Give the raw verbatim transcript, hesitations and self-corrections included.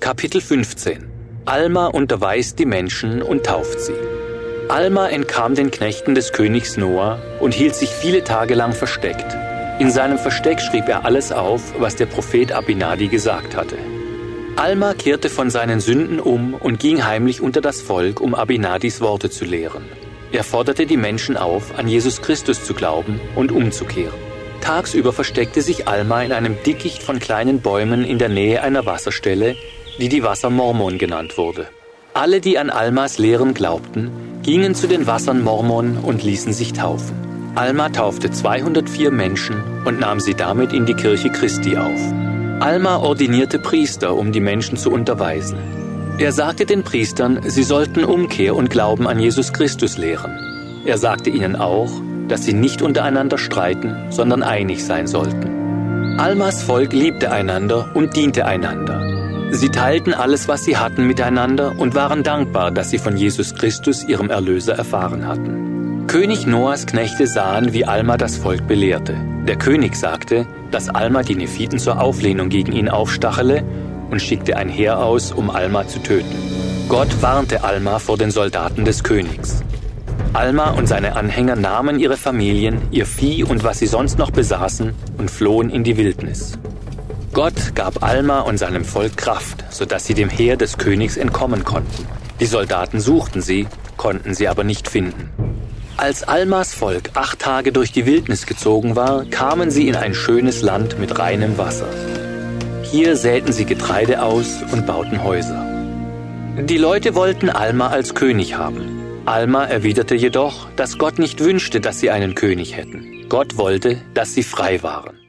Kapitel fünfzehn. Alma unterweist die Menschen und tauft sie. Alma entkam den Knechten des Königs Noah und hielt sich viele Tage lang versteckt. In seinem Versteck schrieb er alles auf, was der Prophet Abinadi gesagt hatte. Alma kehrte von seinen Sünden um und ging heimlich unter das Volk, um Abinadis Worte zu lehren. Er forderte die Menschen auf, an Jesus Christus zu glauben und umzukehren. Tagsüber versteckte sich Alma in einem Dickicht von kleinen Bäumen in der Nähe einer Wasserstelle, die die Wasser Mormon genannt wurde. Alle, die an Almas Lehren glaubten, gingen zu den Wassern Mormon und ließen sich taufen. Alma taufte zweihundertvier Menschen und nahm sie damit in die Kirche Christi auf. Alma ordinierte Priester, um die Menschen zu unterweisen. Er sagte den Priestern, sie sollten Umkehr und Glauben an Jesus Christus lehren. Er sagte ihnen auch, dass sie nicht untereinander streiten, sondern einig sein sollten. Almas Volk liebte einander und diente einander. Sie teilten alles, was sie hatten, miteinander und waren dankbar, dass sie von Jesus Christus, ihrem Erlöser, erfahren hatten. König Noahs Knechte sahen, wie Alma das Volk belehrte. Der König sagte, dass Alma die Nephiten zur Auflehnung gegen ihn aufstachele und schickte ein Heer aus, um Alma zu töten. Gott warnte Alma vor den Soldaten des Königs. Alma und seine Anhänger nahmen ihre Familien, ihr Vieh und was sie sonst noch besaßen und flohen in die Wildnis. Gott gab Alma und seinem Volk Kraft, sodass sie dem Heer des Königs entkommen konnten. Die Soldaten suchten sie, konnten sie aber nicht finden. Als Almas Volk acht Tage durch die Wildnis gezogen war, kamen sie in ein schönes Land mit reinem Wasser. Hier säten sie Getreide aus und bauten Häuser. Die Leute wollten Alma als König haben. Alma erwiderte jedoch, dass Gott nicht wünschte, dass sie einen König hätten. Gott wollte, dass sie frei waren.